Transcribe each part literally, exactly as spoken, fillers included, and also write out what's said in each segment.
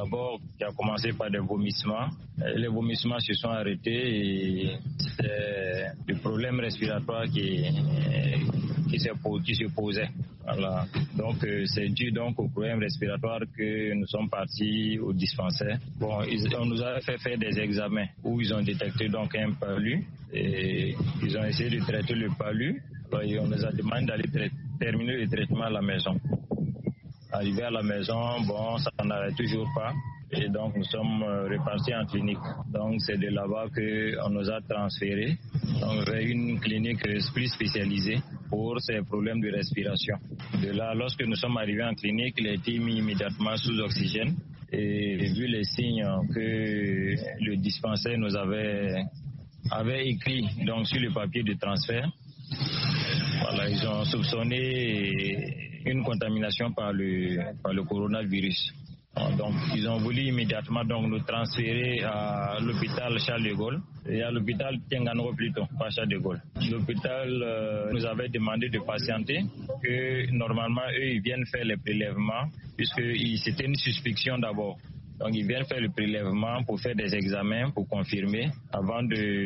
d'abord qui a commencé par des vomissements. Les vomissements se sont arrêtés et c'est le problème respiratoire qui, qui, se, qui se posait. Voilà. Donc euh, c'est dû donc au problème respiratoire que nous sommes partis au dispensaire. Bon, ils, on nous a fait faire des examens où ils ont détecté donc un palu et ils ont essayé de traiter le palu. Alors, et on nous a demandé d'aller tra- terminer le traitement à la maison. Arrivé à la maison, bon, ça n'arrête toujours pas. Et donc, nous sommes repartis en clinique. Donc, c'est de là-bas qu'on nous a transférés donc, vers une clinique plus spécialisée pour ces problèmes de respiration. De là, lorsque nous sommes arrivés en clinique, il a été mis immédiatement sous oxygène. Et vu les signes que le dispensaire nous avait, avait écrit donc, sur le papier de transfert, voilà, ils ont soupçonné une contamination par le, par le coronavirus. Donc, ils ont voulu immédiatement donc, nous transférer à l'hôpital Charles de Gaulle et à l'hôpital Tengango plutôt, pas Charles de Gaulle. L'hôpital euh, nous avait demandé de patienter, que normalement, eux, ils viennent faire les prélèvements, puisque c'était une suspicion d'abord. Donc, ils viennent faire le prélèvement pour faire des examens, pour confirmer, avant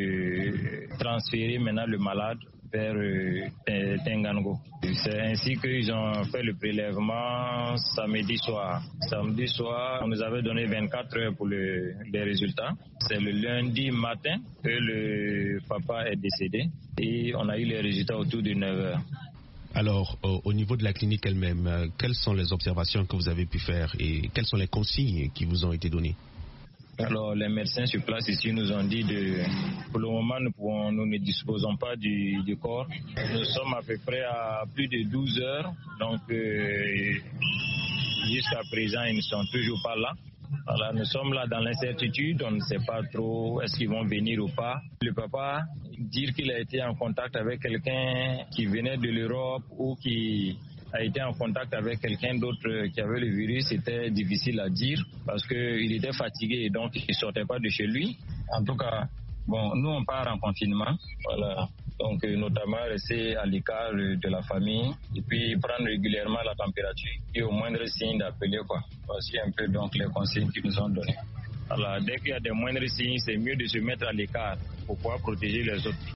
de transférer maintenant le malade vers euh, Tengango. C'est ainsi qu'ils ont fait le prélèvement samedi soir. Samedi soir, on nous avait donné vingt-quatre heures pour le, les résultats. C'est le lundi matin que le papa est décédé et on a eu les résultats autour de neuf heures. Alors, au, au niveau de la clinique elle-même, euh, quelles sont les observations que vous avez pu faire et quelles sont les consignes qui vous ont été données? Alors, les médecins sur place ici nous ont dit de, pour le moment, nous, pouvons, nous ne disposons pas du, du corps. Nous sommes à peu près à plus de douze heures, donc euh, jusqu'à présent, ils ne sont toujours pas là. Voilà, nous sommes là dans l'incertitude, on ne sait pas trop est-ce qu'ils vont venir ou pas. Le papa, dire qu'il a été en contact avec quelqu'un qui venait de l'Europe ou qui a été en contact avec quelqu'un d'autre qui avait le virus, c'était difficile à dire parce qu'il était fatigué et donc il ne sortait pas de chez lui. En tout cas, bon, nous on part en confinement, voilà. Donc euh, notamment rester à l'écart de la famille et puis prendre régulièrement la température et au moindre signe d'appeler quoi. Voici un peu donc les conseils qu'ils nous ont donnés. Alors dès qu'il y a des moindres signes, c'est mieux de se mettre à l'écart pour pouvoir protéger les autres.